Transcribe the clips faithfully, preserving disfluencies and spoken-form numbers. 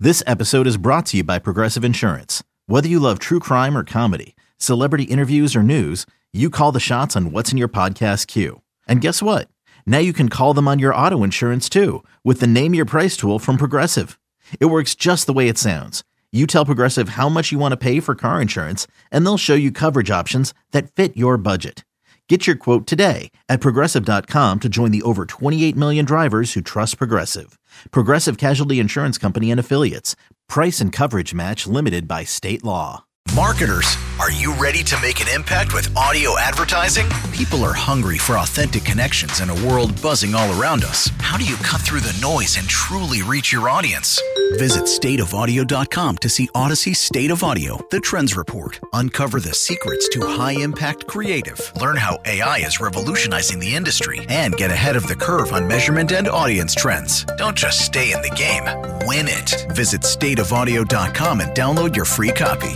This episode is brought to you by Progressive Insurance. Whether you love true crime or comedy, celebrity interviews or news, you call the shots on what's in your podcast queue. And guess what? Now you can call them on your auto insurance too with the Name Your Price tool from Progressive. It works just the way it sounds. You tell Progressive how much you want to pay for car insurance, and they'll show you coverage options that fit your budget. Get your quote today at Progressive dot com to join the over twenty-eight million drivers who trust Progressive. Progressive Casualty Insurance Company and Affiliates. Price and coverage match limited by state law. Marketers, are you ready to make an impact with audio advertising? People are hungry for authentic connections in a world buzzing all around us. How do you cut through the noise and truly reach your audience? Visit state of audio dot com to see Odyssey's State of Audio, the Trends Report. Uncover the secrets to high-impact creative. Learn how A I is revolutionizing the industry and get ahead of the curve on measurement and audience trends. Don't just stay in the game, win it. Visit state of audio dot com and download your free copy.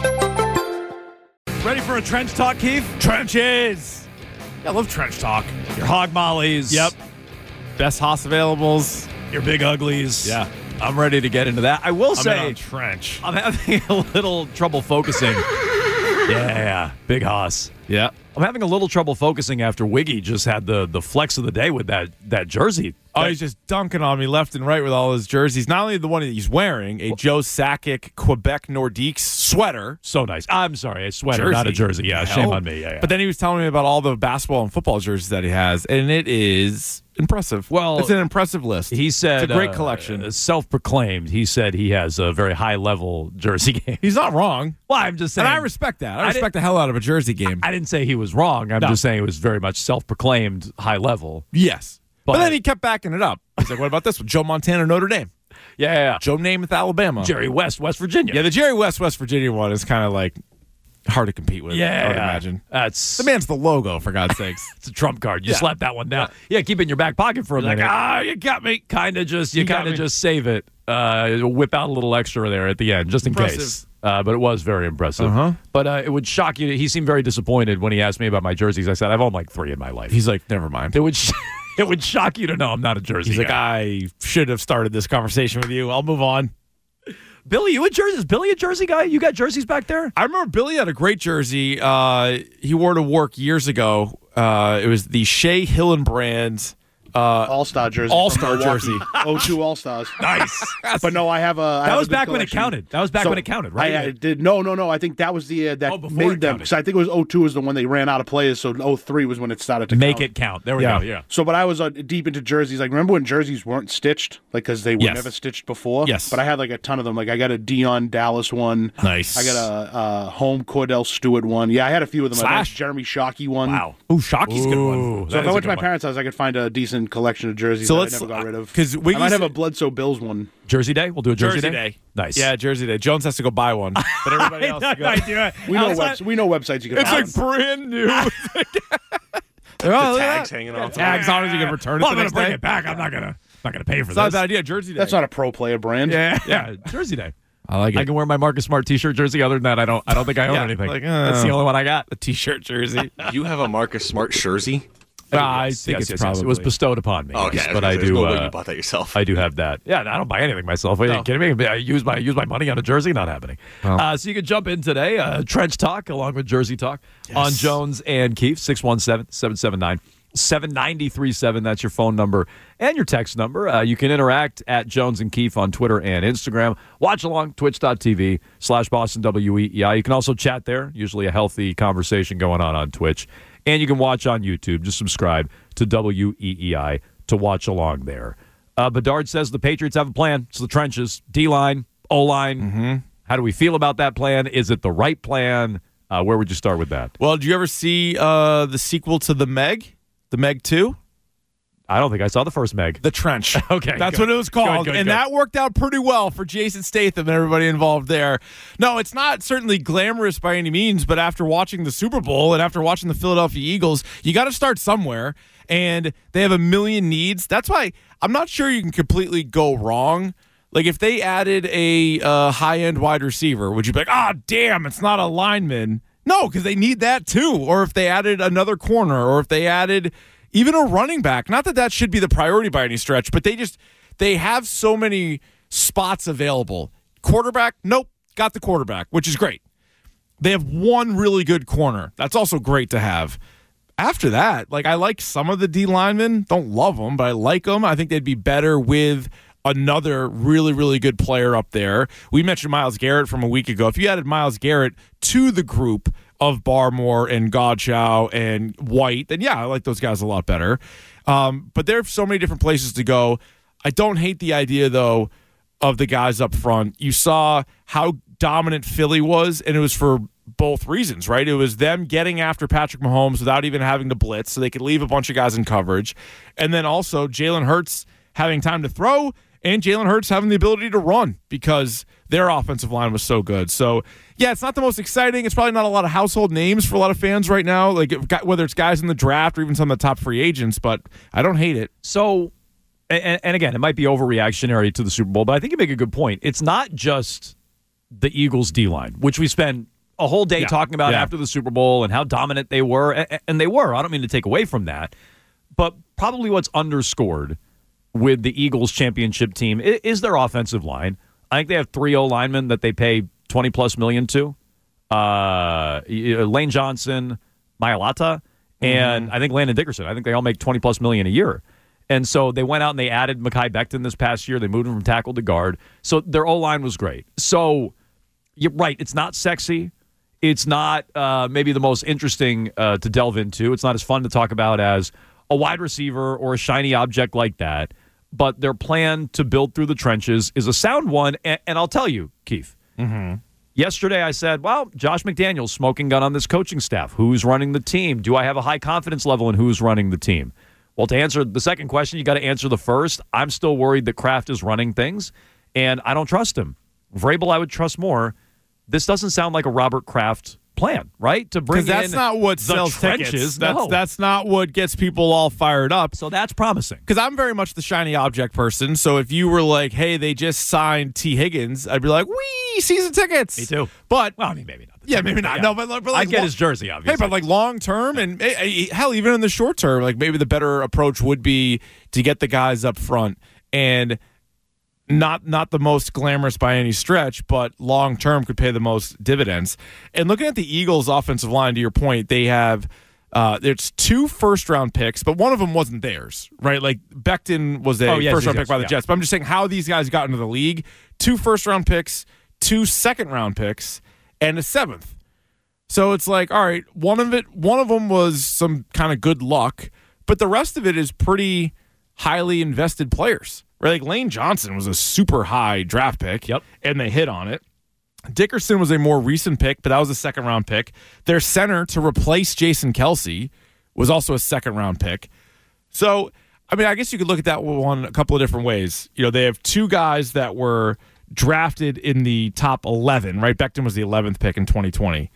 Ready for a trench talk, Keith? Trenches. I love trench talk. Your hog mollies. Yep. Best Haas availables. Your big uglies. Yeah. I'm ready to get into that. I will I'm say, in on trench. I'm having a little trouble focusing. yeah, yeah, big Haas. Yeah. I'm having a little trouble focusing after Wiggy just had the, the flex of the day with that, that jersey. Oh, that, he's just dunking on me left and right with all his jerseys. Not only the one that he's wearing, a Joe Sakic Quebec Nordiques sweater. So nice. I'm sorry, a sweater, Jersey. not a jersey. Yeah, Hell. shame on me. Yeah, yeah. But then he was telling me about all the basketball and football jerseys that he has, and it is impressive. Well, it's an impressive list. He said it's a great uh, collection. Self-proclaimed. He said he has a very high-level jersey game. He's not wrong. Well, I'm just saying. And I respect that. I, I respect the hell out of a jersey game. I didn't say he was wrong. I'm No. just saying it was very much self-proclaimed high level. Yes. But, But then he kept backing it up. He's like, what about this one? Joe Montana, Notre Dame. Yeah, yeah, yeah. Joe Namath, Alabama. Jerry West, West Virginia. Yeah, the Jerry West, West Virginia one is kind of like hard to compete with. Yeah, I would yeah. imagine. That's The man's the logo, for God's sakes. it's a trump card. You Yeah. slap that one down. Yeah, keep it in your back pocket for a You're like, minute. ah, you got me. Kind of just, you, You got kind of me. just save it. Uh, whip out a little extra there at the end, just in Impressive. case. Uh, but it was very impressive. Uh-huh. But uh, it would shock you. He seemed very disappointed when he asked me about my jerseys. I said, I've owned like three in my life. He's like, never mind. It would sh- it would shock you to know I'm not a jersey He's like, guy. I should have started this conversation with you. I'll move on. Billy, you a jersey? Is Billy a jersey guy? You got jerseys back there? I remember Billy had a great jersey. Uh, he wore to work years ago. Uh, it was the Shea Hillenbrand uh, All-Star jersey. All-Star from Milwaukee. jersey. oh two All-Stars. Nice. But no, I have a. I That have was a good back when it collection. counted. That was back So, when it counted, right? I, I did no, no, no. I think that was the uh, that Oh, before made it them counted. because I think it was oh two was the one they ran out of players. So oh three was when it started to Make count. it count. There we Yeah. go. Yeah. So, but I was uh, deep into jerseys. Like, remember when jerseys weren't stitched, like because they were Yes. never stitched before. Yes. But I had like a ton of them. Like I got a Dion Dallas one. Nice. I got a, a home Cordell Stewart one. Yeah, I had a few of them. I got a Slash. Jeremy Shockey one. Wow. Ooh, Shocky's a good one. Ooh, So that if is I a went to good my one. parents' house, I could find a decent collection of jerseys So that let's- I never got rid of. 'cause I Wiggy's- might have a Bledsoe Bills one. Jersey Day? We'll do a Jersey, Jersey Day. Nice. Yeah, Jersey Day. Jones has to go buy one, but everybody else I, can I, go. do it. We know, Outside- webs- we know websites you can It's buy. like brand new. oh, The tags hanging off. Tags on it. You can return it Well, the I'm next gonna bring day. it back. I'm not gonna not gonna pay for It's not a this. bad idea. Jersey Day. That's not a pro player brand. Yeah, Yeah, Jersey Day. I like it. I can wear my Marcus Smart T-shirt jersey. Other than that, I don't. I don't think I own Yeah, anything. like, That's uh, the only one I got. a T-shirt jersey. You have a Marcus Smart jersey? I Yes, think yes, it's yes, yes. probably. It was bestowed upon me. Oh, okay. yes, I was but gonna I say, there's do. no way uh, you bought that yourself. I do have that. Yeah, I don't buy anything myself. Are you No. kidding me? I use my use my money on a jersey. Not happening. Well. Uh, so you can jump in today. Uh, Trench Talk along with Jersey Talk on Jones and Keefe. six one seven, seven seven nine, seven nine three seven. That's your phone number and your text number. Uh, you can interact at Jones and Keefe on Twitter and Instagram. Watch along twitch.tv slash Boston W E E I. You can also chat there. Usually a healthy conversation going on on Twitch. And you can watch on YouTube. Just subscribe to W E E I to watch along there. Uh, Bedard says the Patriots have a plan. It's the trenches, D-line, O-line. Mm-hmm. How do we feel about that plan? Is it the right plan? Uh, where would you start with that? Well, did you ever see uh, the sequel to The Meg? The Meg two? I don't think I saw the first Meg. The Trench. Okay, That's good. what it was called. Good, good, and good. that worked out pretty well for Jason Statham and everybody involved there. No, it's not certainly glamorous by any means, but after watching the Super Bowl and after watching the Philadelphia Eagles, you got to start somewhere. And they have a million needs. That's why I'm not sure you can completely go wrong. Like, if they added a uh, high-end wide receiver, would you be like, ah, oh, damn, it's not a lineman? No, because they need that too. Or if they added another corner, or if they added even a running back. Not that that should be the priority by any stretch, but they just they have so many spots available. Quarterback, nope, got the quarterback, which is great. They have one really good corner. That's also great to have. After that, like I like some of the D linemen. Don't love them, but I like them. I think they'd be better with another really, really good player up there. We mentioned Myles Garrett from a week ago. If you added Myles Garrett to the group of Barmore and Godchow and White, then yeah, I like those guys a lot better. Um, but there are so many different places to go. I don't hate the idea, though, of the guys up front. You saw how dominant Philly was, and it was for both reasons, right? It was them getting after Patrick Mahomes without even having to blitz, so they could leave a bunch of guys in coverage. And then also Jalen Hurts having time to throw, and Jalen Hurts having the ability to run because their offensive line was so good. So, yeah, it's not the most exciting. It's probably not a lot of household names for a lot of fans right now, like whether it's guys in the draft or even some of the top free agents, but I don't hate it. So, and, and again, it might be overreactionary to the Super Bowl, but I think you make a good point. It's not just the Eagles' D-line, which we spend a whole day yeah. talking about yeah. after the Super Bowl and how dominant they were, and, and they were. I don't mean to take away from that, but probably what's underscored with the Eagles championship team is their offensive line. I think they have three O-linemen that they pay twenty plus million to. Uh, Lane Johnson, Mailata, and mm-hmm. I think Landon Dickerson. I think they all make twenty plus million a year. And so they went out and they added Mekhi Becton this past year. They moved him from tackle to guard. So their O-line was great. So you're right. It's not sexy. It's not uh, maybe the most interesting uh, to delve into. It's not as fun to talk about as a wide receiver or a shiny object like that. But their plan to build through the trenches is a sound one. And, and I'll tell you, Keith, mm-hmm. yesterday I said, well, Josh McDaniels smoking gun on this coaching staff. Who's running the team? Do I have a high confidence level in who's running the team? Well, to answer the second question, you got to answer the first. I'm still worried that Kraft is running things, and I don't trust him. Vrabel, I would trust more. This doesn't sound like a Robert Kraft plan, right? To bring in that's not what the sells trenches. Tickets. No. That's that's not what gets people all fired up. So that's promising. Because I'm very much the shiny object person. So if you were like, "Hey, they just signed T. Higgins," I'd be like, "Wee, season tickets." Me too. But well, I mean, maybe not. Yeah, maybe not. Yeah. No, but, but like, I get long, his jersey, obviously. Hey, but like long term, and hey, hell, even in the short term, like maybe the better approach would be to get the guys up front and. Not not the most glamorous by any stretch, but long term could pay the most dividends. And looking at the Eagles' offensive line, to your point, they have uh, there's two first round picks, but one of them wasn't theirs, right? Like Becton was a oh, yes, first round yes, pick by the yeah. Jets. But I'm just saying how these guys got into the league: two first round picks, two second round picks, and a seventh. So it's like, all right, one of it, one of them was some kind of good luck, but the rest of it is pretty highly invested players. Right, like Lane Johnson was a super high draft pick, yep. and they hit on it. Dickerson was a more recent pick, but that was a second round pick. Their center to replace Jason Kelce was also a second round pick. So, I mean, I guess you could look at that one a couple of different ways. You know, they have two guys that were drafted in the top eleven, right? Becton was the eleventh pick in twenty twenty.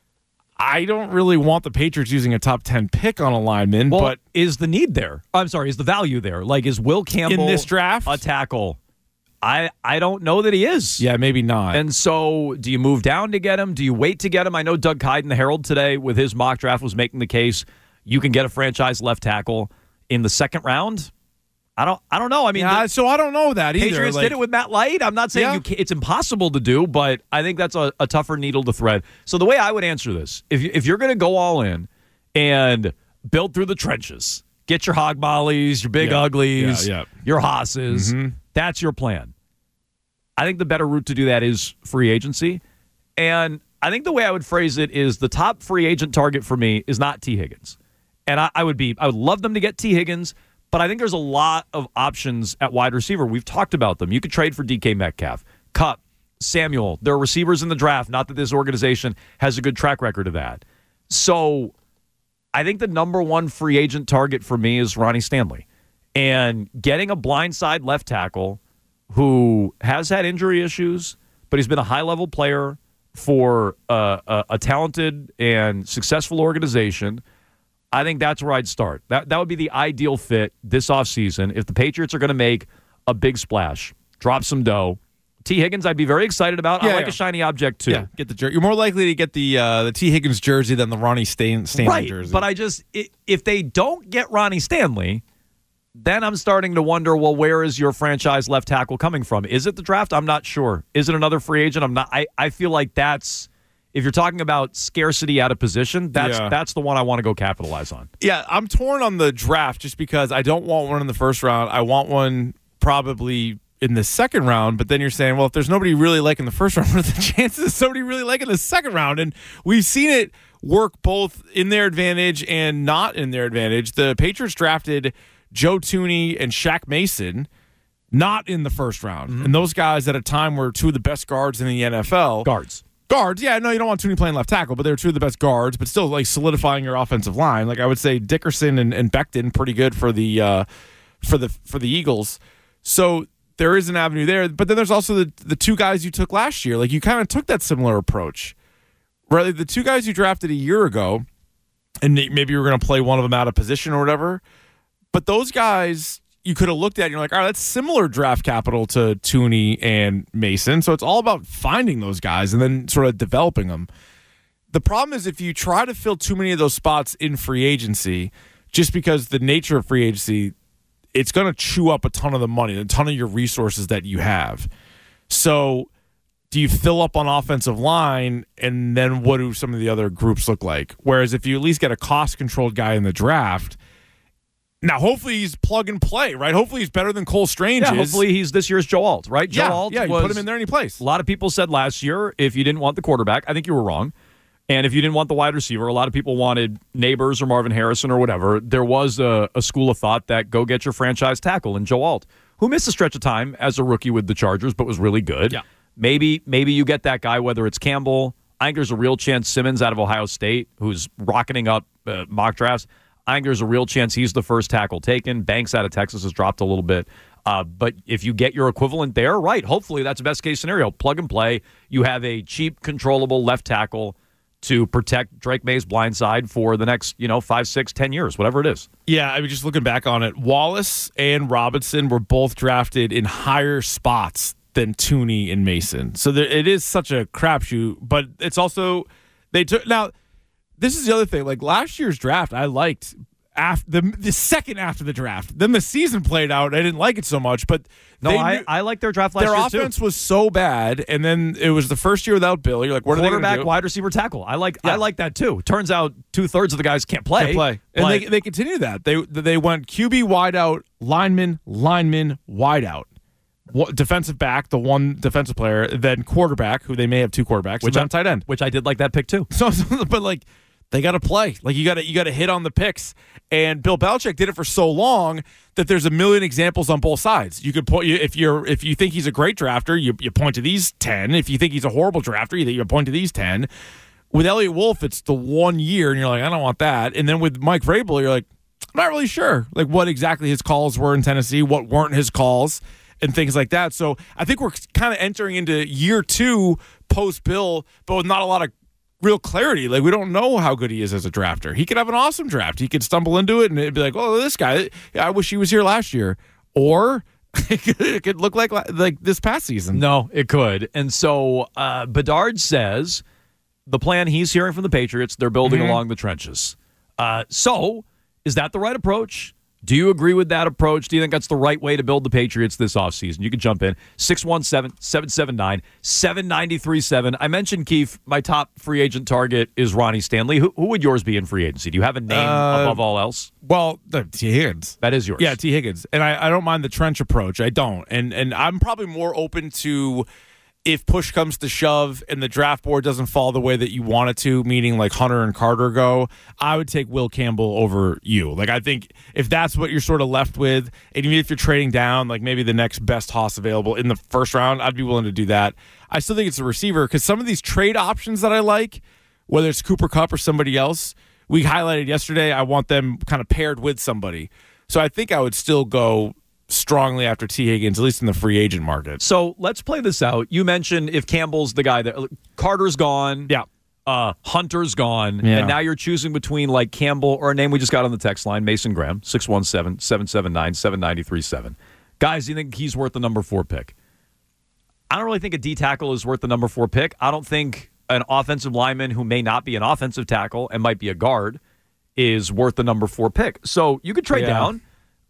I don't really want the Patriots using a top ten pick on a lineman, well, but is the need there? I'm sorry, is the value there? Like, is Will Campbell in this draft a tackle? I I don't know that he is. Yeah, maybe not. And so, do you move down to get him? Do you wait to get him? I know Doug Kyde in the Herald today with his mock draft was making the case you can get a franchise left tackle in the second round. I don't. I don't know. I mean, yeah, the, so I don't know that either. Patriots like, did it with Matt Light. I'm not saying yeah. you can, it's impossible to do, but I think that's a, a tougher needle to thread. So the way I would answer this, if you, if you're going to go all in and build through the trenches, get your hog mollies, your big yeah. uglies, yeah, yeah. your hosses, mm-hmm. that's your plan. I think the better route to do that is free agency, and I think the way I would phrase it is the top free agent target for me is not T. Higgins, and I, I would be I would love them to get T. Higgins. But I think there's a lot of options at wide receiver. We've talked about them. You could trade for D K Metcalf, Kupp, Samuel. There are receivers in the draft. Not that this organization has a good track record of that. So I think the number one free agent target for me is Ronnie Stanley. And getting a blindside left tackle who has had injury issues, but he's been a high-level player for a, a, a talented and successful organization, I think that's where I'd start. That that would be the ideal fit this offseason if the Patriots are going to make a big splash, drop some dough. T. Higgins, I'd be very excited about. Yeah, I like yeah. a shiny object, too. Yeah, get the jersey. You're more likely to get the uh, the T. Higgins jersey than the Ronnie Stan- Stanley right, jersey. But I just, if they don't get Ronnie Stanley, then I'm starting to wonder, well, where is your franchise left tackle coming from? Is it the draft? I'm not sure. Is it another free agent? I'm not. I, I feel like that's, if you're talking about scarcity at a position, that's Yeah. that's the one I want to go capitalize on. Yeah, I'm torn on the draft just because I don't want one in the first round. I want one probably in the second round, but then you're saying, well, if there's nobody really like in the first round, what are the chances of somebody really like in the second round? And we've seen it work both in their advantage and not in their advantage. The Patriots drafted Joe Thuney and Shaq Mason not in the first round. Mm-hmm. And those guys at a time were two of the best guards in the N F L. Guards. Guards, yeah, no, you don't want Thuney playing left tackle, but they're two of the best guards, but still like solidifying your offensive line. Like I would say Dickerson and, and Becton pretty good for the uh, for the for the Eagles. So there is an avenue there. But then there's also the the two guys you took last year. Like you kind of took that similar approach. Right? The two guys you drafted a year ago, and maybe you were going to play one of them out of position or whatever. But those guys you could have looked at and you're like, all right, that's similar draft capital to Thuney and Mason. So it's all about finding those guys and then sort of developing them. The problem is if you try to fill too many of those spots in free agency, just because the nature of free agency, it's going to chew up a ton of the money, a ton of your resources that you have. So do you fill up on offensive line, and then what do some of the other groups look like? Whereas if you at least get a cost-controlled guy in the draft, now hopefully he's plug and play, right? Hopefully he's better than Cole Strange Yeah, is. hopefully he's this year's Joe Alt, right? Joe yeah, Alt yeah, you was, put him in there and he plays. A lot of people said last year, if you didn't want the quarterback, I think you were wrong. And if you didn't want the wide receiver, a lot of people wanted Neighbors or Marvin Harrison or whatever. There was a, a school of thought that go get your franchise tackle in Joe Alt, who missed a stretch of time as a rookie with the Chargers, but was really good. Yeah. Maybe maybe you get that guy, whether it's Campbell. I think there's a real chance Simmons out of Ohio State, who's rocketing up uh, mock drafts. I think there's a real chance he's the first tackle taken. Banks out of Texas has dropped a little bit. Uh, but if you get your equivalent there, right, hopefully that's the best case scenario. Plug and play. You have a cheap, controllable left tackle to protect Drake May's blind side for the next, you know, five, six, ten years, whatever it is. Yeah, I mean, just looking back on it, Wallace and Robinson were both drafted in higher spots than Thuney and Mason. So there, it is such a crapshoot, but it's also, they took, now, this is the other thing. Like last year's draft, I liked after the, the second after the draft. Then the season played out. I didn't like it so much, but no, they I, knew, I like their draft last their year offense too. was so bad, and then it was the first year without Bill. You're like, what are they going to Quarterback, do? wide receiver, tackle. I like Yeah. I like that too. Turns out two thirds of the guys can't play. Can't play, and but- they they continue that. They they went Q B wide out, lineman, lineman, wide out. What, defensive back, the one defensive player, then quarterback, who they may have two quarterbacks, Which and then I- tight end. which I did like that pick too. So, but like they got to play. Like you got to you got to hit on the picks. And Bill Belichick did it for so long that there's a million examples on both sides. You could point if you're if you think he's a great drafter, you you point to these ten. If you think he's a horrible drafter, you you point to these ten. With Elliott Wolf, it's the one year, and you're like, I don't want that. And then with Mike Vrabel, you're like, I'm not really sure, like what exactly his calls were in Tennessee, what weren't his calls, and things like that. So I think we're kind of entering into year two post Bill, but with not a lot of real clarity. Like we don't know how good he is as a drafter. He could have an awesome draft. He could stumble into it and it'd be like, oh, this guy, I wish he was here last year. Or it could, it could look like like this past season. No, it could. And so uh, Bedard says the plan he's hearing from the Patriots, they're building Mm-hmm. along the trenches. Uh, so is that the right approach? Do you agree with that approach? Do you think that's the right way to build the Patriots this offseason? You can jump in. six one seven, seven seven nine, seven nine three seven. I mentioned, Keith, my top free agent target is Ronnie Stanley. Who, who would yours be in free agency? Do you have a name Uh, above all else? Well, the T. Higgins. That is yours. Yeah, T. Higgins. And I, I don't mind the trench approach. I don't. And and I'm probably more open to if push comes to shove and the draft board doesn't fall the way that you want it to, meaning like Hunter and Carter go, I would take Will Campbell over you. Like I think if that's what you're sort of left with, and even if you're trading down, like maybe the next best hoss available in the first round, I'd be willing to do that. I still think it's a receiver because some of these trade options that I like, whether it's Cooper Kupp or somebody else, we highlighted yesterday, I want them kind of paired with somebody. So I think I would still go strongly after T. Higgins, at least in the free agent market. So let's play this out. You mentioned if Campbell's the guy that Carter's gone. Yeah. Uh, Hunter's gone. Yeah. And now you're choosing between like Campbell or a name we just got on the text line, Mason Graham, six one seven, seven seven nine, seven nine three seven. Guys, do you think he's worth the number four pick? I don't really think a D tackle is worth the number four pick. I don't think an offensive lineman who may not be an offensive tackle and might be a guard is worth the number four pick. So you could trade Yeah. down.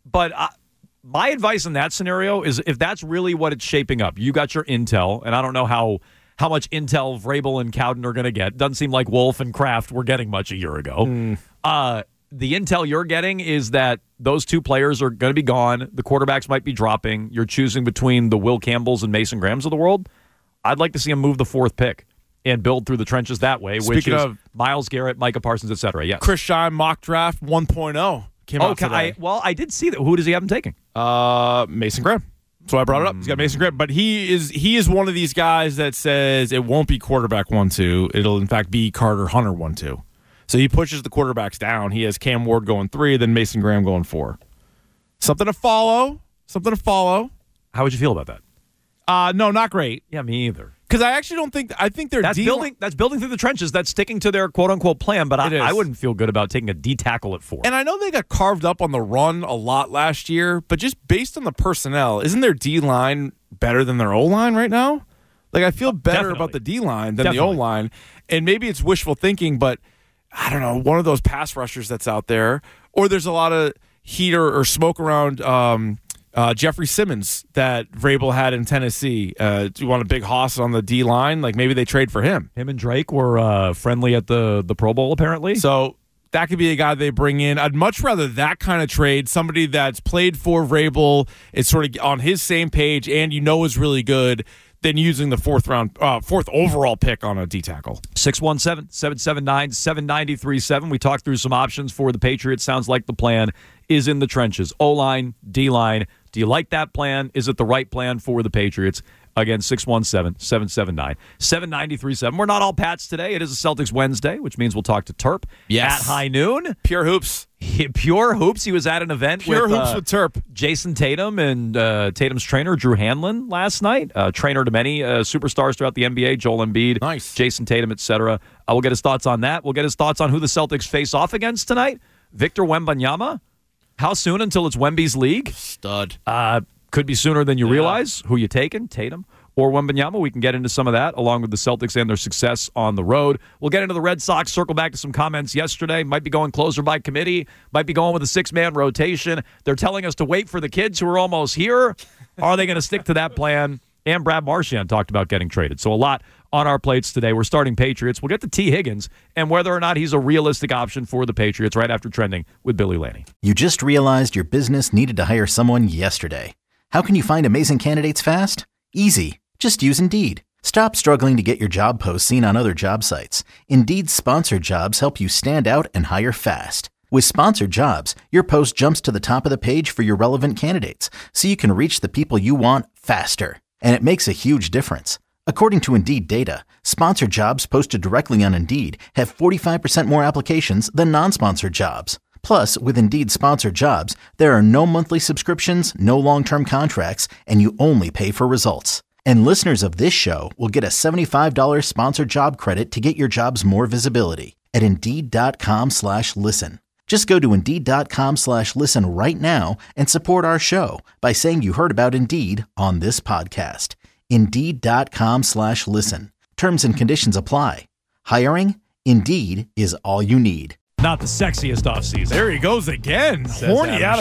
but I, my advice in that scenario is if that's really what it's shaping up, you got your intel, and I don't know how how much intel Vrabel and Cowden are going to get. Doesn't seem like Wolf and Kraft were getting much a year ago. Mm. Uh, the intel you're getting is that those two players are going to be gone. The quarterbacks might be dropping. You're choosing between the Will Campbells and Mason Grahams of the world. I'd like to see him move the fourth pick and build through the trenches that way, Speaking which is of, Myles Garrett, Micah Parsons, et cetera. Yes. Chris Scheim mock draft one point oh came out okay, today. I, well, I did see that. Who does he have him taking? Uh, Mason Graham. So I brought it up. He's got Mason Graham, but he is he is one of these guys that says it won't be quarterback one two. It'll in fact be Carter Hunter one two. So he pushes the quarterbacks down. He has Cam Ward going three, then Mason Graham going four. Something to follow. Something to follow. How would you feel about that? Uh, no, not great. Yeah, me either. Because I actually don't think I think they're that's D- building. That's building through the trenches. That's sticking to their quote unquote plan. But I, I wouldn't feel good about taking a D tackle at four. And I know they got carved up on the run a lot last year, but just based on the personnel, isn't their D line better than their O line right now? Like I feel better Definitely. about the D line than Definitely. the O line, and maybe it's wishful thinking, but I don't know, one of those pass rushers that's out there, or there's a lot of heat or, or smoke around. Um, Uh, Jeffrey Simmons that Vrabel had in Tennessee. Uh, do you want a big hoss on the D line? Like maybe they trade for him. Him and Drake were uh, friendly at the the Pro Bowl, apparently. So that could be a guy they bring in. I'd much rather that kind of trade, somebody that's played for Vrabel, is sort of on his same page, and you know is really good, than using the fourth round, uh, fourth overall pick on a D tackle. six one seven, seven seven nine, seven nine three seven. We talked through some options for the Patriots. Sounds like the plan is in the trenches. O-line, D-line. Do you like that plan? Is it the right plan for the Patriots? Again, six one seven, seven seven nine, seven nine three seven. We're not all Pats today. It is a Celtics Wednesday, which means we'll talk to Terp yes. at high noon. Pure Hoops. Pure Hoops. He was at an event Pure with, Hoops uh, with Terp. Jason Tatum and uh, Tatum's trainer, Drew Hanlon, last night. Uh, trainer to many uh, superstars throughout the N B A, Joel Embiid, nice. Jason Tatum, et cetera. Uh, we'll get his thoughts on that. We'll get his thoughts on who the Celtics face off against tonight. Victor Wembanyama. How soon until it's Wemby's league? Stud. Uh, could be sooner than you yeah. realize. Who you taking, Tatum or Wembanyama? We can get into some of that, along with the Celtics and their success on the road. We'll get into the Red Sox, circle back to some comments yesterday. Might be going closer by committee. Might be going with a six-man rotation. They're telling us to wait for the kids who are almost here. Are they going to stick to that plan? And Brad Marchand talked about getting traded. So a lot on our plates today. We're starting Patriots. We'll get to T. Higgins and whether or not he's a realistic option for the Patriots right after Trending with Billy Laney. You just realized your business needed to hire someone yesterday. How can you find amazing candidates fast? Easy. Just use Indeed. Stop struggling to get your job posts seen on other job sites. Indeed's sponsored jobs help you stand out and hire fast. With sponsored jobs, your post jumps to the top of the page for your relevant candidates, so you can reach the people you want faster. And it makes a huge difference. According to Indeed data, sponsored jobs posted directly on Indeed have forty-five percent more applications than non-sponsored jobs. Plus, with Indeed sponsored jobs, there are no monthly subscriptions, no long-term contracts, and you only pay for results. And listeners of this show will get a seventy-five dollars sponsored job credit to get your jobs more visibility at Indeed.com slash listen. Just go to Indeed.com slash listen right now and support our show by saying you heard about Indeed on this podcast. Indeed.com slash listen. Terms and conditions apply. Hiring? Indeed is all you need. Not the sexiest offseason. There he goes again. Says Horny Adam Adam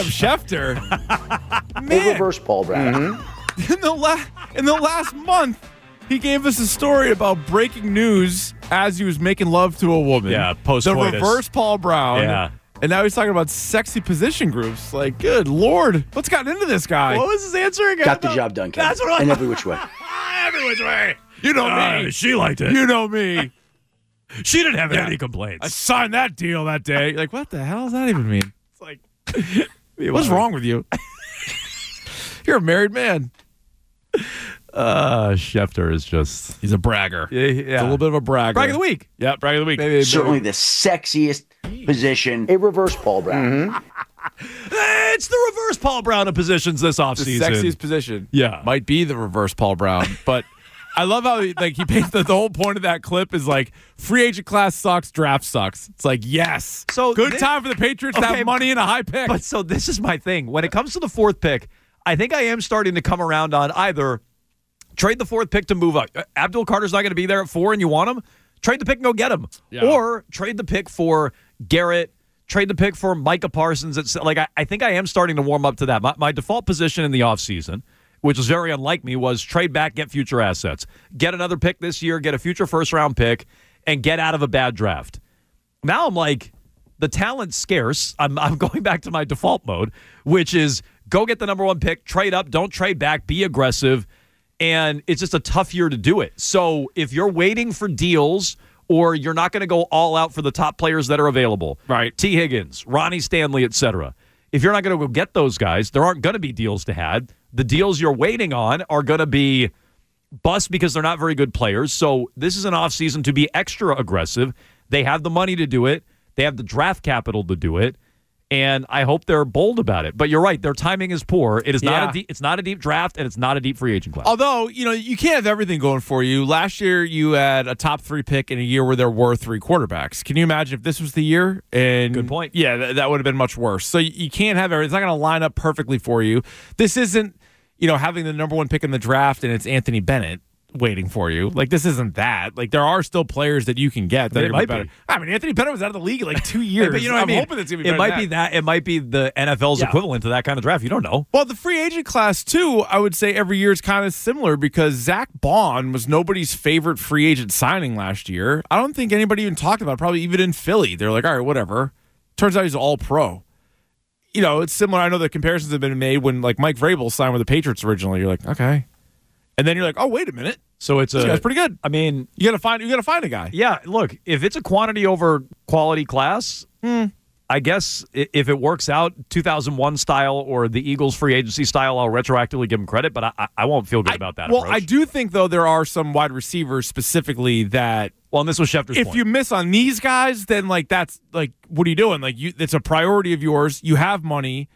Schefter. Man. Reverse Paul Brown. Mm-hmm. In the la- in the last month, he gave us a story about breaking news as he was making love to a woman. Yeah, post The reverse Paul Brown. Yeah. And now he's talking about sexy position groups. Like, good Lord, what's gotten into this guy? What was his answer again? Got the job done, Kevin. That's what I In every which way. Every which way. You know Uh, me. she liked it. You know me. She didn't have Yeah. any complaints. I signed that deal that day. Like, what the hell does that even mean? It's like, what's wrong with you? You're a married man. Uh, Schefter is just... He's a bragger. Yeah, yeah. He's a little bit of a bragger. Brag of the week. Yeah, brag of the week. Maybe, Certainly the sexiest position. A reverse Paul Brown. It's the reverse Paul Brown of positions this the offseason. sexiest position. Yeah. Might be the reverse Paul Brown. But I love how he, like he paints the, the whole point of that clip is like free agent class sucks, draft sucks. It's like, yes. So good this- time for the Patriots to Okay, have money and a high pick. But so this is my thing. When it comes to the fourth pick, I think I am starting to come around on either trade the fourth pick to move up. Abdul Carter's not going to be there at four and you want him? Trade the pick and go get him. Yeah. Or trade the pick for Garrett, trade the pick for Micah Parsons. It's like I, I think I am starting to warm up to that. My, my default position in the offseason, which was very unlike me, was trade back, get future assets. Get another pick this year, get a future first-round pick, and get out of a bad draft. Now I'm like, the talent's scarce. I'm, I'm going back to my default mode, which is go get the number one pick, trade up, don't trade back, be aggressive, and it's just a tough year to do it. So if you're waiting for deals or you're not going to go all out for the top players that are available, right? T. Higgins, Ronnie Stanley, et cetera, if you're not going to go get those guys, there aren't going to be deals to have. The deals you're waiting on are going to be bust because they're not very good players. So this is an offseason to be extra aggressive. They have the money to do it. They have the draft capital to do it. And I hope they're bold about it. But you're right, their timing is poor. It is yeah. not a deep, it's not a deep draft, and it's not a deep free agent class. Although, you know, you can't have everything going for you. Last year, you had a top three pick in a year where there were three quarterbacks. Can you imagine if this was the year? And good point. Yeah, th- that would have been much worse. So you, you can't have everything. It's not going to line up perfectly for you. This isn't, you know, having the number one pick in the draft and it's Anthony Bennett waiting for you. Like, this isn't that. Like, there are still players that you can get that it are might better. Be. I mean, Anthony Bennett was out of the league in like two years. But you know what I'm I mean? hoping it's going to be It better might than be that. that. It might be the N F L's Yeah. equivalent to that kind of draft. You don't know. Well, the free agent class, too, I would say every year is kind of similar because Zach Bond was nobody's favorite free agent signing last year. I don't think anybody even talked about it, probably even in Philly. They're like, all right, whatever. Turns out he's all pro. You know, it's similar. I know the comparisons have been made when, like, Mike Vrabel signed with the Patriots originally. You're like, okay. And then you're like, oh, wait a minute. So it's This a guy's pretty good. I mean, You gotta find you gotta find a guy. yeah, look, if it's a quantity over quality class, Hmm. I guess i- if it works out two thousand one style or the Eagles free agency style, I'll retroactively give them credit, but I, I- I won't feel good I- about that Well, approach. I do think though there are some wide receivers specifically that Well, and this was Schefter's if point. you miss on these guys, then like that's like what are you doing? Like you, it's a priority of yours. You have money.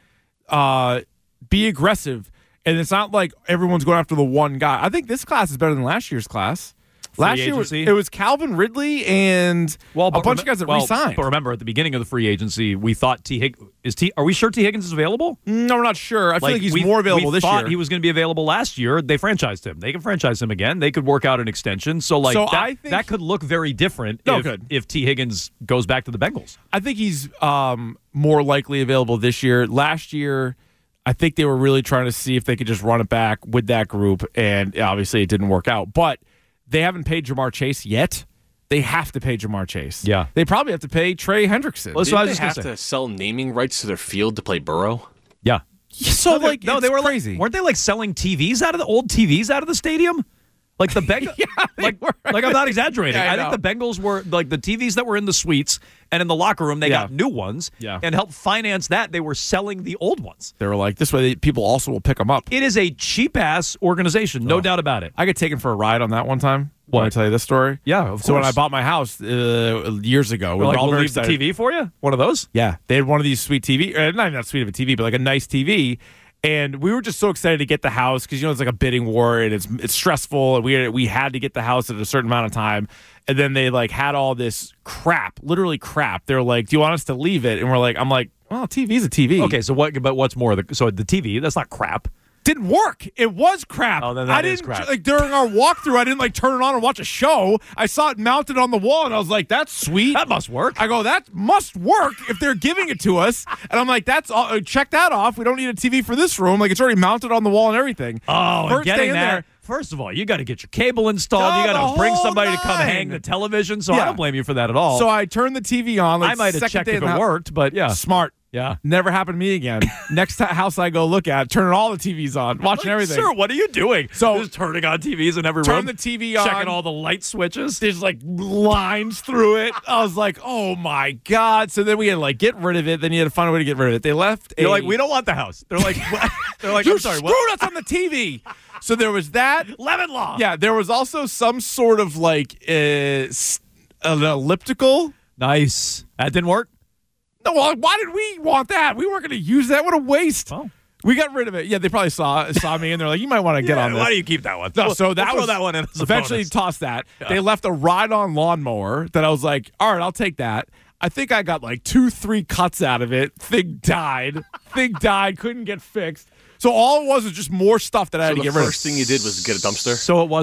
Uh, be aggressive, and it's not like everyone's going after the one guy. I think this class is better than last year's class. Free Last year was, agency? it was Calvin Ridley and well, a but bunch rem- of guys that well, re-signed. But remember, at the beginning of the free agency, we thought T. Hig- is T. Are we sure T. Higgins is available? No, we're not sure. I feel like he's we, more available we this thought year. he was going to be available last year. They franchised him. They can franchise him again. They could work out an extension. So, like, So that, I think- that could look very different No, if, good. if T. Higgins goes back to the Bengals. I think he's um, more likely available this year. Last year, I think they were really trying to see if they could just run it back with that group, and obviously it didn't work out. But they haven't paid Jamar Chase yet. They have to pay Jamar Chase. Yeah. They probably have to pay Trey Hendrickson. Well, so I Didn't was they just have gonna to sell naming rights to their field to play Burrow? Yeah. so, they- like, no, it's they were crazy. Like, weren't they like selling T Vs out of the old T Vs out of the stadium? Like the Bengals, Yeah, they like, were. like I'm not exaggerating. Yeah, I I, think know. the Bengals were like the T Vs that were in the suites and in the locker room. They Yeah. got new ones, Yeah. and helped finance that. They were selling the old ones. They were like, this way they, people also will pick them up. It is a cheap ass organization, no Oh. doubt about it. I got taken for a ride on that one time. What? Want to tell you this story? Yeah, of So when I course. bought my house uh, years ago, we We're were like, all we'll very leave the excited. T V for you. One of those. Yeah, they had one of these sweet T V, uh, not even that sweet of a T V, but like a nice T V. And we were just so excited to get the house because you know it's like a bidding war and it's it's stressful, and we had, we had to get the house at a certain amount of time. And then they like had all this crap, literally crap. They're like, "Do you want us to leave it?" And we're like, "I'm like, well, T V's a T V." Okay, so what? But what's more? The, so the T V, that's not crap. Didn't work. It was crap. Oh, then that I is didn't crap. like during our walkthrough. I didn't like turn it on and watch a show. I saw it mounted on the wall, and I was like, "That's sweet. That must work." I go, that must work if they're giving it to us. And I'm like, that's all. Check that off. We don't need a T V for this room. Like it's already mounted on the wall and everything. Oh, and First day getting in that. there. First of all, you got to get your cable installed. Oh, you got the to bring whole somebody to come nine. hang the television. So I Yeah. don't blame you for that at all. So I turned the T V on. Like I might have second checked day if in the it house. worked, but yeah, Smart. yeah. Never happened to me again. Next t- house I go look at, turning all the T Vs on, watching Like, everything. Sir, what are you doing? So- just turning on T Vs in every Turn room. the T V on. checking all the light switches. There's like lines through it. I was like, oh my God. So then we had to like get rid of it. Then you had to find a way to get rid of it. They left. You're a, like, we don't want the house. They're like, what? They're like, you I'm sorry, screwed what? us on the T V. So there was that. Lemon law. Yeah, there was also some sort of like uh, s- an elliptical. Nice. That didn't work. No, well, why did we want that? We weren't going to use that. What a waste. Oh. We got rid of it. Yeah, they probably saw saw me and they're like, you might want to get Yeah, on this. why do you keep that one? No, We'll- so that we'll throw was that one in. As a eventually bonus. tossed that. They left a ride-on lawnmower that I was like, all right, I'll take that. I think I got like two, three cuts out of it. Thing died. Thing died. Couldn't get fixed. So all it was was just more stuff that I had So to the get rid of. first thing you did was get a dumpster? So it was crap.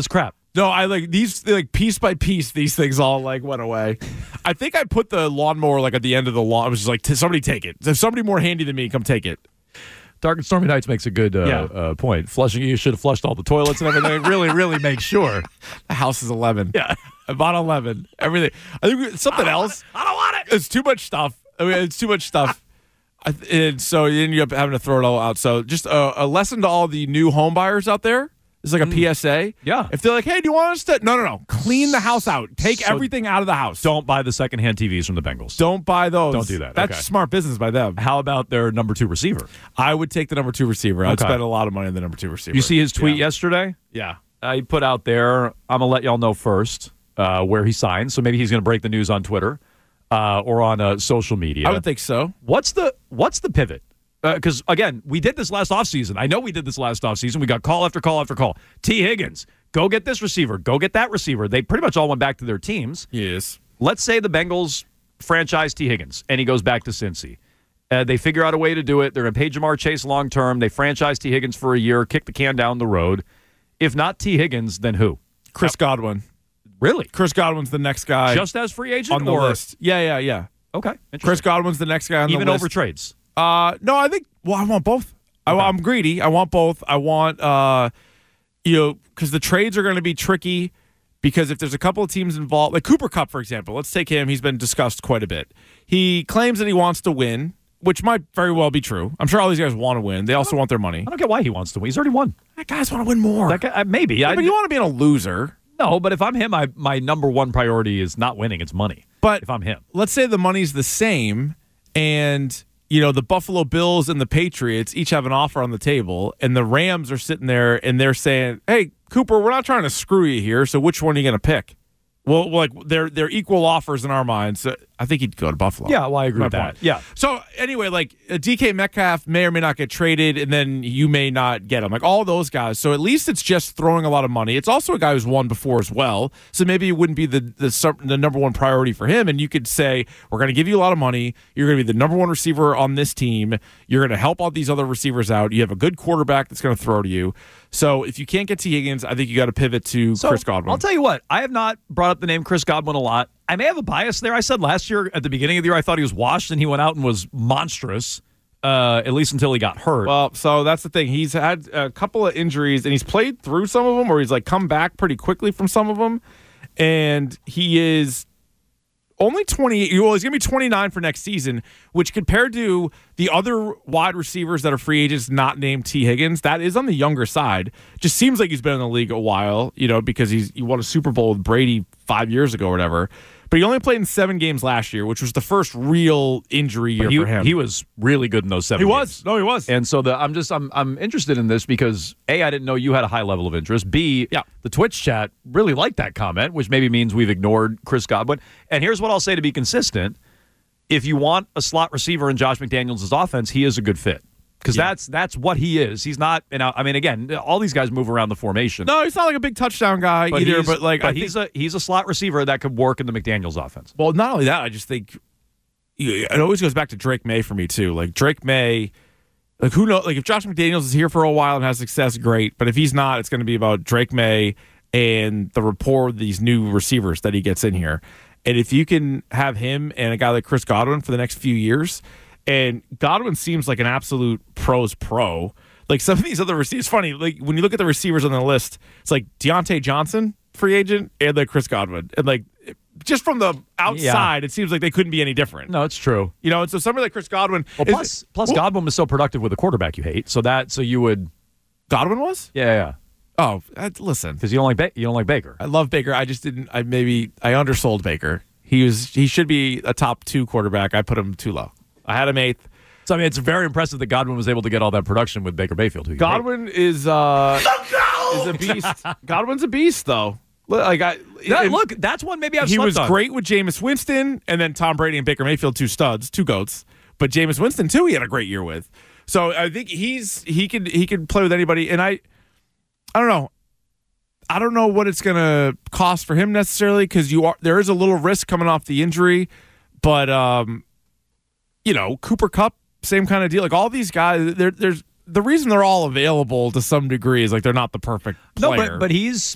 No, I like these like piece by piece. These things all like went away. I think I put the lawnmower like at the end of the lawn. I was just like, t- somebody take it. If somebody more handy than me, come take it. Dark and Stormy Nights makes a good uh, Yeah. uh, point. Flushing, you should have flushed all the toilets and everything. really, really make sure. The house is eleven. Yeah. I bought eleven. Everything. I think something I don't else. want it. I don't want it. It's too much stuff. I mean, it's too much stuff. I, and so you end up having to throw it all out. So just a, a lesson to all the new home buyers out there. It's like a P S A. Yeah. If they're like, hey, do you want us to? No, no, no. Clean the house out. Take So everything out of the house. Don't buy the secondhand T Vs from the Bengals. Don't buy those. Don't do that. That's Okay. smart business by them. How about their number two receiver? I would take the number two receiver. I'd Okay. spend a lot of money on the number two receiver. You see his tweet Yeah. yesterday? Yeah. Uh, he put out there, I'm going to let y'all know first uh, where he signed. So maybe he's going to break the news on Twitter uh, or on uh, social media. I would think so. What's the What's the pivot? Because, uh, again, we did this last offseason. I know we did this last offseason. We got call after call after call. T. Higgins, go get this receiver. Go get that receiver. They pretty much all went back to their teams. Yes. Let's say the Bengals franchise T. Higgins, and he goes back to Cincy. Uh, they figure out a way to do it. They're going to pay Jamar Chase long term. They franchise T. Higgins for a year, kick the can down the road. If not T. Higgins, then who? Chris Godwin. Really? Chris Godwin's the next guy Just as free agent on the or list. Yeah, yeah, yeah. Okay. Chris Interesting. Godwin's the next guy on Even the list. over trades. Uh, no, I think. Well, I want both. I, I'm greedy. I want both. I want, uh, you know, because the trades are going to be tricky. Because if there's a couple of teams involved, like Cooper Kupp, for example, let's take him. He's been discussed quite a bit. He claims that he wants to win, which might very well be true. I'm sure all these guys want to win. They also want their money. I don't get why he wants to win. He's already won. That guys want to win more. That guy, uh, maybe. Yeah, I, but you want to be in a loser. no, but if I'm him, I, my number one priority is not winning. It's money. But if I'm him. let's say the money's the same, and you know the Buffalo Bills and the Patriots each have an offer on the table, and the Rams are sitting there and they're saying, "Hey, Cooper, we're not trying to screw you here. So which one are you going to pick?" Well, like they're they're equal offers in our minds. So I think he'd go to Buffalo. Yeah, well, I agree My with that. point. Yeah. So anyway, like uh, D K Metcalf may or may not get traded, and then you may not get him. Like all those guys. So at least it's just throwing a lot of money. It's also a guy who's won before as well. So maybe it wouldn't be the the, sub- the number one priority for him. And you could say, we're going to give you a lot of money. You're going to be the number one receiver on this team. You're going to help all these other receivers out. You have a good quarterback that's going to throw to you. So if you can't get T. Higgins, I think you got to pivot to So, Chris Godwin. I'll tell you what, I have not brought up the name Chris Godwin a lot. I may have a bias there. I said last year at the beginning of the year I thought he was washed, and he went out and was monstrous, uh, at least until he got hurt. Well, so that's the thing. He's had a couple of injuries, and he's played through some of them, or he's like come back pretty quickly from some of them. And he is only twenty-eight. Well, he's going to be twenty-nine for next season, which compared to the other wide receivers that are free agents not named T. Higgins, that is on the younger side. Just seems like he's been in the league a while, you know, because he's he won a Super Bowl with Brady five years ago or whatever. But he only played in seven games last year, which was the first real injury year he, for him. he was really good in those seven He games. was. No, he was. And so the I'm just I'm I'm interested in this because A, I didn't know you had a high level of interest. B, Yeah. the Twitch chat really liked that comment, which maybe means we've ignored Chris Godwin. And here's what I'll say to be consistent. If you want a slot receiver in Josh McDaniels' offense, he is a good fit. Because Yeah. that's that's what he is. He's not, and I I mean, again, all these guys move around the formation. No, he's not like a big touchdown guy either. he's- But like, I he's think, a he's a slot receiver that could work in the McDaniels offense. well, not only that, I just think you- it always goes back to Drake May for me too. Like Drake May, like who knows? Like if Josh McDaniels is here for a while and has success, great. But if he's not, it's going to be about Drake May and the rapport of these new receivers that he gets in here. And if you can have him and a guy like Chris Godwin for the next few years. And Godwin seems like an absolute pros pro. Like some of these other receivers, it's funny. Like when you look at the receivers on the list, it's like Deontay Johnson, free agent, and then Chris Godwin. And like just from the outside, it seems like they couldn't be any different. No, it's true. You know, and so somebody like Chris Godwin. Well, is- plus plus well, Godwin was so productive with a quarterback you hate. So that so you would Godwin was? yeah yeah Oh, uh, listen. because you don't like ba- you don't like Baker. I love Baker. I just didn't. I maybe I undersold Baker. He was. He should be a top two quarterback. I put him too low. I had him eighth. So I mean, it's very impressive that Godwin was able to get all that production with Baker Mayfield. Who you hate. Godwin is uh is a beast. Godwin's a beast, though. Like I Yeah, and look, that's one maybe I've he slept was on. great with Jameis Winston, and then Tom Brady and Baker Mayfield, two studs, two goats. But Jameis Winston too, he had a great year with. So I think he's he could he could play with anybody. And I I don't know. I don't know what it's gonna cost for him necessarily because you are there is a little risk coming off the injury, but um, you know Cooper Kupp, same kind of deal. Like all these guys, there there's the reason they're all available to some degree is like they're not the perfect No, player. but but he's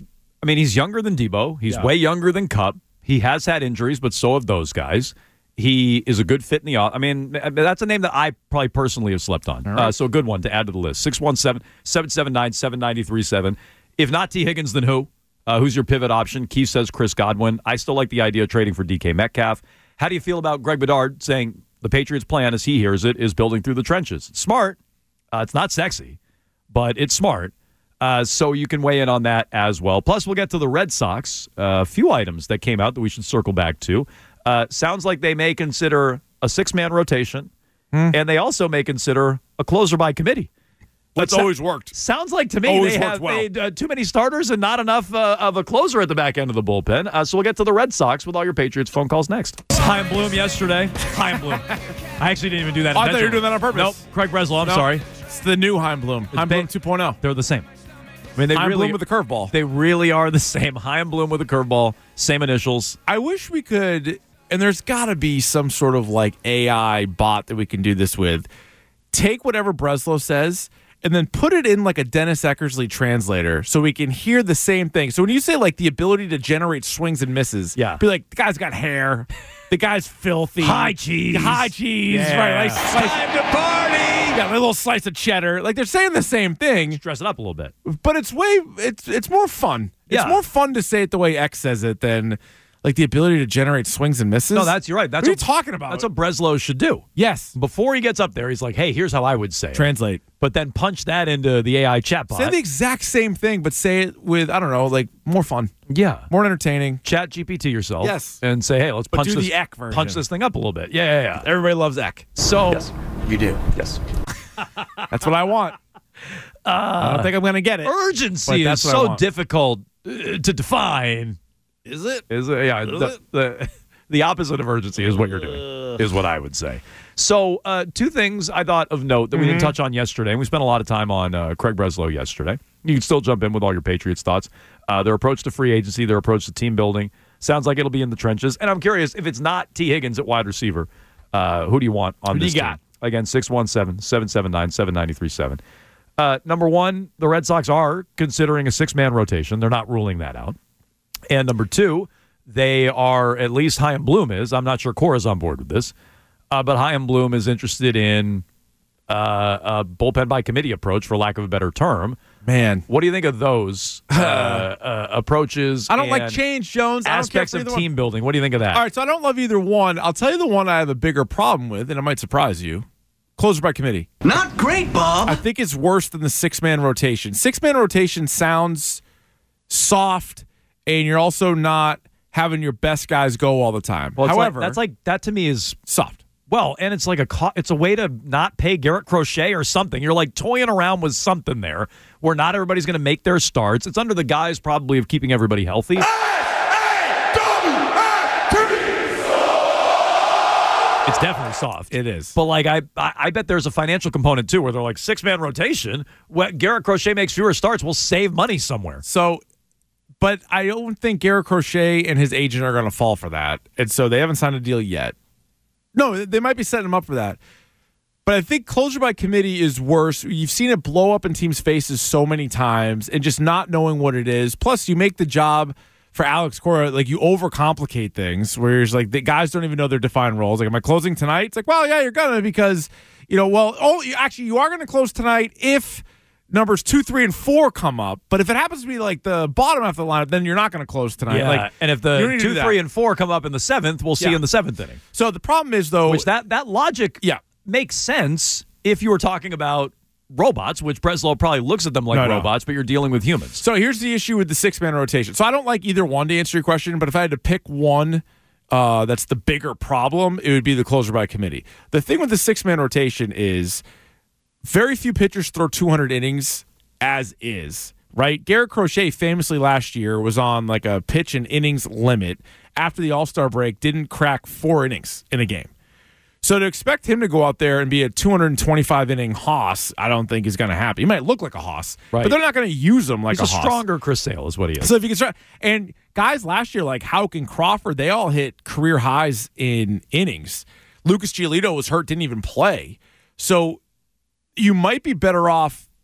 I mean, he's younger than Debo. He's Yeah. way younger than Kupp. He has had injuries, but so have those guys. He is a good fit in the off. I mean, that's a name that I probably personally have slept on. Right. Uh, so a good one to add to the list. six one seven, seven seven nine, seven nine three seven. If not T. Higgins, then who? Uh, who's your pivot option? Keith says Chris Godwin. I still like the idea of trading for D K Metcalf. How do you feel about Greg Bedard saying the Patriots' plan, as he hears it, is building through the trenches? Smart. Uh, it's not sexy, but it's smart. Uh, so you can weigh in on that as well. Plus, we'll get to the Red Sox. Uh, a few items that came out that we should circle back to. Uh, sounds like they may consider a six-man rotation, hmm. and they also may consider a closer by committee. That's so- always worked. Sounds like to me Always they worked have well. made uh, too many starters and not enough uh, of a closer at the back end of the bullpen. Uh, so we'll get to the Red Sox with all your Patriots phone calls next. Chaim Bloom yesterday. Chaim Bloom. I actually didn't even do that. Oh, I thought you were intentionally. doing that on purpose. Nope. Craig Breslow, I'm No, sorry. It's the new Chaim Bloom. Chaim ba- Bloom two point oh. They're the same. I mean, they Chaim really Bloom with a curveball. They really are the same. Chaim Bloom with a curveball, same initials. I wish we could, and there's got to be some sort of like A I bot that we can do this with. Take whatever Breslow says and then put it in like a Dennis Eckersley translator so we can hear the same thing. So when you say like the ability to generate swings and misses, Yeah. be like, the guy's got hair, the guy's filthy. High cheese. High cheese. Yeah. Right. Like, slice, Time to party. yeah, a little slice of cheddar. Like they're saying the same thing, Dress it up a little bit. but it's way, it's it's more fun. It's Yeah. more fun to say it the way X says it than like the ability to generate swings and misses. No, that's you're right. That's what are you talking about? That's what Breslow should do. Yes. Before he gets up there, he's like, "Hey, here's how I would say it." Translate. But then punch that into the A I chatbot. Say the exact same thing, but say it with, I don't know, like more fun, yeah. more entertaining. Chat G P T yourself. Yes. And say, hey, let's But punch do this, the Eck version. punch this thing up a little bit. Yeah, yeah, yeah. Everybody loves Eck. So, You do. Yes. That's what I want. I don't think I'm going to get it. But urgency is that's what I so want. difficult uh, to define. Is it? Is it? Yeah. The, the, the opposite of urgency is what you're doing, is what I would say. So, uh, two things I thought of note that we didn't touch on yesterday, and we spent a lot of time on uh, Craig Breslow yesterday. You can still jump in with all your Patriots thoughts. Uh, their approach to free agency, their approach to team building. Sounds like it'll be in the trenches. And I'm curious, if it's not T. Higgins at wide receiver, uh, who do you want on Who do this you team? got? Again, six one seven, seven seven nine, seven nine three seven. Uh, number one, the Red Sox are considering a six-man rotation. They're not ruling that out. And number two, they are, at least Chaim Bloom is, I'm not sure Cora's on board with this, uh, but Chaim Bloom is interested in uh, a bullpen by committee approach, for lack of a better term. Man. What do you think of those uh, uh, approaches? I don't like and change, Jones. I don't care aspects for of either team one. building. What do you think of that? All right, so I don't love either one. I'll tell you the one I have a bigger problem with, and it might surprise you. Closer by committee. Not great, Bob. I think it's worse than the six-man rotation. Six-man rotation sounds soft, and you're also not having your best guys go all the time. Well, it's However, like, that's like that to me is soft. well, and it's like a co- it's a way to not pay Garrett Crochet or something. You're like toying around with something there where not everybody's going to make their starts. It's under the guise probably of keeping everybody healthy. It's definitely soft. It is. But like I, I I bet there's a financial component too, where they're like six man rotation. What Garrett Crochet makes fewer starts, we'll save money somewhere. So, but I don't think Garrett Crochet and his agent are going to fall for that, and so they haven't signed a deal yet. No, they might be setting him up for that. But I think closure by committee is worse. You've seen it blow up in teams' faces so many times, and just not knowing what it is. Plus, you make the job for Alex Cora, like you overcomplicate things where you're just like, the guys don't even know their defined roles. Like, am I closing tonight? It's like, well, yeah, you're gonna, because, you know, well, oh, you, actually, you are gonna close tonight if numbers two, three, and four come up. But if it happens to be like the bottom half of the lineup, then you're not gonna close tonight. Yeah, Like, and if you don't the need to two, do that. three, and four come up in the seventh, we'll see Yeah. in the seventh inning. So the problem is though, Which that that logic Yeah. makes sense if you were talking about robots, which Breslow probably looks at them like No, no. robots, but you're dealing with humans. So here's the issue with the six-man rotation. So I don't like either one to answer your question, but if I had to pick one uh, that's the bigger problem, it would be the closer by committee. The thing with the six-man rotation is very few pitchers throw two hundred innings as is, right? Garrett Crochet famously last year was on like a pitch and innings limit after the All-Star break, didn't crack four innings in a game. So to expect him to go out there and be a two hundred twenty-five inning hoss, I don't think is going to happen. He might look like a hoss, Right. but they're not going to use him like He's a a hoss. stronger Chris Sale is what he is. So if you can try, and guys last year like Houck and Crawford, they all hit career highs in innings. Lucas Giolito was hurt, didn't even play. So you might be better off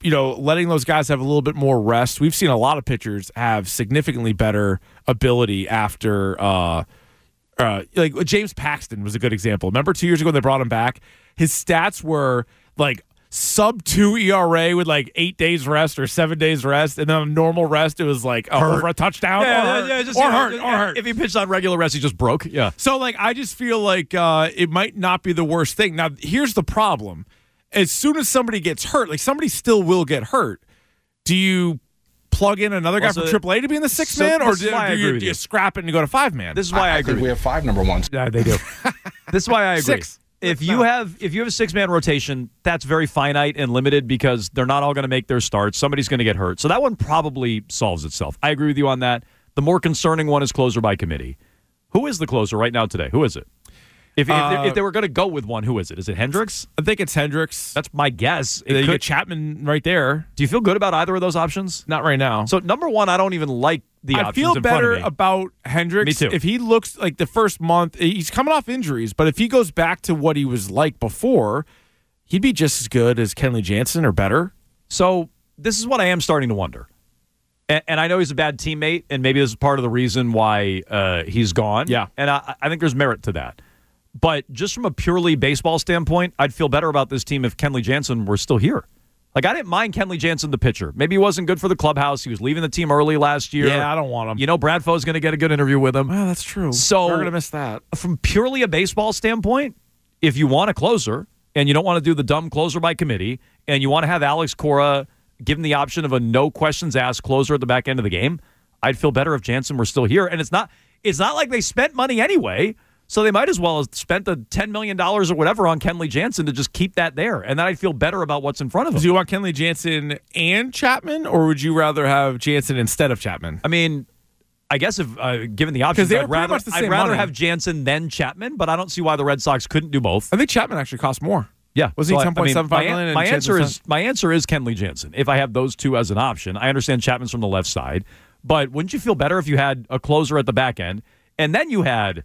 you know, letting those guys have a little bit more rest. We've seen a lot of pitchers have significantly better ability after, uh, uh, like James Paxton was a good example. Remember two years ago when they brought him back? His stats were like sub two E R A with like eight days rest or seven days rest, and then on normal rest it was like oh, over a touchdown yeah, or, yeah, hurt, yeah, just, or, yeah, hurt, yeah, or hurt. If he pitched on regular rest, he just broke. Yeah. So like I just feel like uh, it might not be the worst thing. Now here's the problem: as soon as somebody gets hurt, like somebody still will get hurt. Do you plug in another guy Well, so from triple A to be in the sixth so man, or this is do, why I do agree you, with do you you. scrap it and go to five man? This is why I, I agree. think we have five number ones. Yeah, they do. This is why I agree. Six. If you have if you have a six man rotation, that's very finite and limited because they're not all going to make their starts. Somebody's going to get hurt, so that one probably solves itself. I agree with you on that. The more concerning one is closer by committee. Who is the closer right now today? Who is it? If if, Uh, they, if they were going to go with one, who is it? Is it Hendricks? I think it's Hendricks. That's my guess. It And then you could- get Chapman right there. do you feel good about either of those options? Not right now. So number one, I don't even like the I options feel in front better of me. about Hendricks. Me too. If he looks like the first month, he's coming off injuries, but if he goes back to what he was like before, he'd be just as good as Kenley Jansen or better. So this is what I am starting to wonder. And, and I know he's a bad teammate, and maybe this is part of the reason why uh, he's gone. Yeah. And I, I think there's merit to that. But just from a purely baseball standpoint, I'd feel better about this team if Kenley Jansen were still here. Like, I didn't mind Kenley Jansen, the pitcher. Maybe he wasn't good for the clubhouse. He was leaving the team early last year. Yeah, I don't want him. You know, Bradfo's going to get a good interview with him. Well, that's true. So we're gonna miss that. From purely a baseball standpoint, if you want a closer and you don't want to do the dumb closer by committee and you want to have Alex Cora given the option of a no questions asked closer at the back end of the game, I'd feel better if Jansen were still here. And it's not it's not like they spent money anyway. So they might as well have spent the ten million dollars or whatever on Kenley Jansen to just keep that there. And then I'd feel better about what's in front of him. Do you want Kenley Jansen and Chapman, or would you rather have Jansen instead of Chapman? I mean, I guess if uh, given the options, they were I'd pretty rather, much the I'd same rather money. have Jansen than Chapman, but I don't see why the Red Sox couldn't do both. I think Chapman actually costs more. Yeah. Wasn't he So, I- ten point seven I five mean, million? My, and my answer Jansen's is my answer is Kenley Jansen. If I have those two as an option, I understand Chapman's from the left side, but wouldn't you feel better if you had a closer at the back end and then you had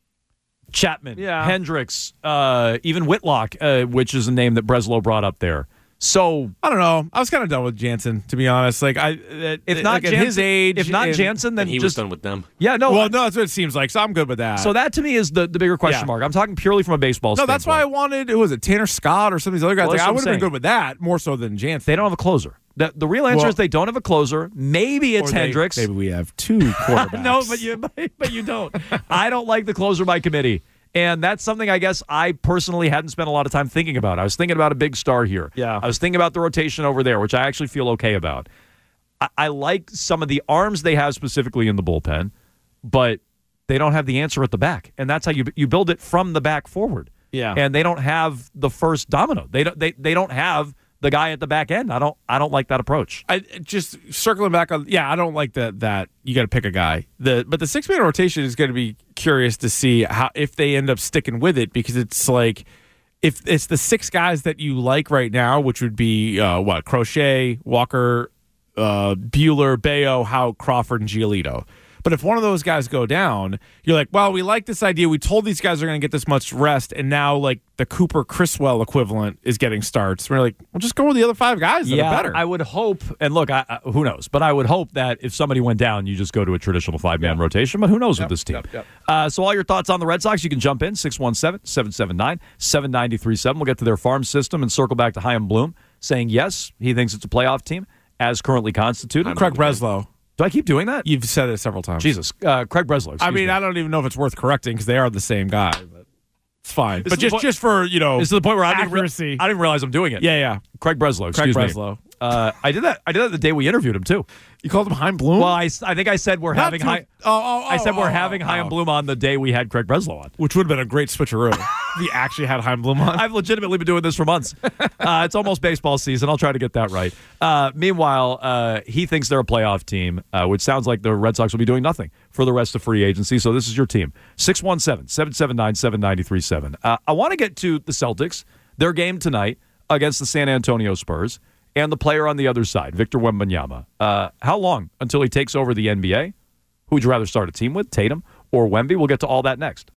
Chapman, Yeah. Hendricks, uh, even Whitlock, uh, which is a name that Breslow brought up there. So I don't know. I was kind of done with Jansen, to be honest. Like I, that- if not like at Jansen, his age, if not and- Jansen, then And he just was done with them. yeah, no. Well, no, that's what it seems like. So I'm good with that. so that to me is the, the bigger question Yeah. mark. I'm talking purely from a baseball no, standpoint. that's why I wanted. Who was it? Tanner Scott or some of these other guys? Well, like, that's I what would I'm have been saying. good with that more so than Jansen. they don't have a closer. The, the real answer Well- is they don't have a closer. Maybe it's Or they- Hendricks. Maybe we have two quarterbacks. No, but you but you don't. I don't like the closer by committee. And that's something I guess I personally hadn't spent a lot of time thinking about. I was thinking about a big star here. Yeah. I was thinking about the rotation over there, which I actually feel okay about. I, I like some of the arms they have specifically in the bullpen, but they don't have the answer at the back. And that's how you you build it from the back forward. Yeah. And they don't have the first domino. They don't they, they don't have the guy at the back end. I don't I don't like that approach. I just circling back on. Yeah, I don't like that. That you got to pick a guy. The but the six man rotation is going to be curious to see how if they end up sticking with it, because it's like if it's the six guys that you like right now, which would be uh, what Crochet, Walker, uh, Bueller, Bayo, Howe, Crawford, and Giolito. But if one of those guys go down, you're like, well, we like this idea. We told these guys are going to get this much rest, and now like the Cooper Criswell equivalent is getting starts. We're like, well, just go with the other five guys that yeah, are better. I would hope, and look, I, I, who knows? But I would hope that if somebody went down, you just go to a traditional five-man Yeah. rotation. But who knows with this team? yep, yep. Uh, so all your thoughts on the Red Sox, you can jump in, six one seven, seven seven nine, seven nine three seven. We'll get to their farm system and circle back to Chaim Bloom, saying yes, he thinks it's a playoff team as currently constituted. Craig Breslow. Do I keep doing that? You've said it several times. Jesus. Uh, Craig Breslow. I excuse mean, me. I don't even know if it's worth correcting because they are the same guy. But it's fine. This but is the just point- just for, you know, This is the point where I didn't, re- accuracy. I didn't realize I'm doing it. yeah, yeah. Craig Breslow. Craig Excuse me. Breslow. Uh, I did that. I did that the day we interviewed him too. You called him Chaim Bloom? Well, I, s- I think I said we're Not having to- high. oh, oh, I said oh, we're oh, having oh, Chaim oh. Bloom on the day we had Craig Breslow on. Which would have been a great switcheroo. if he actually had Chaim Bloom on. I've legitimately been doing this for months. Uh, it's almost baseball season. I'll try to get that right. Uh, meanwhile, uh, he thinks they're a playoff team, uh, which sounds like the Red Sox will be doing nothing for the rest of free agency. So this is your team. six one seven, seven seven nine, seven nine three seven. Uh, I want to get to the Celtics, their game tonight against the San Antonio Spurs, and the player on the other side, Victor Wembanyama. Uh, how long until he takes over the N B A? Who would you rather start a team with, Tatum or Wemby? We'll get to all that next.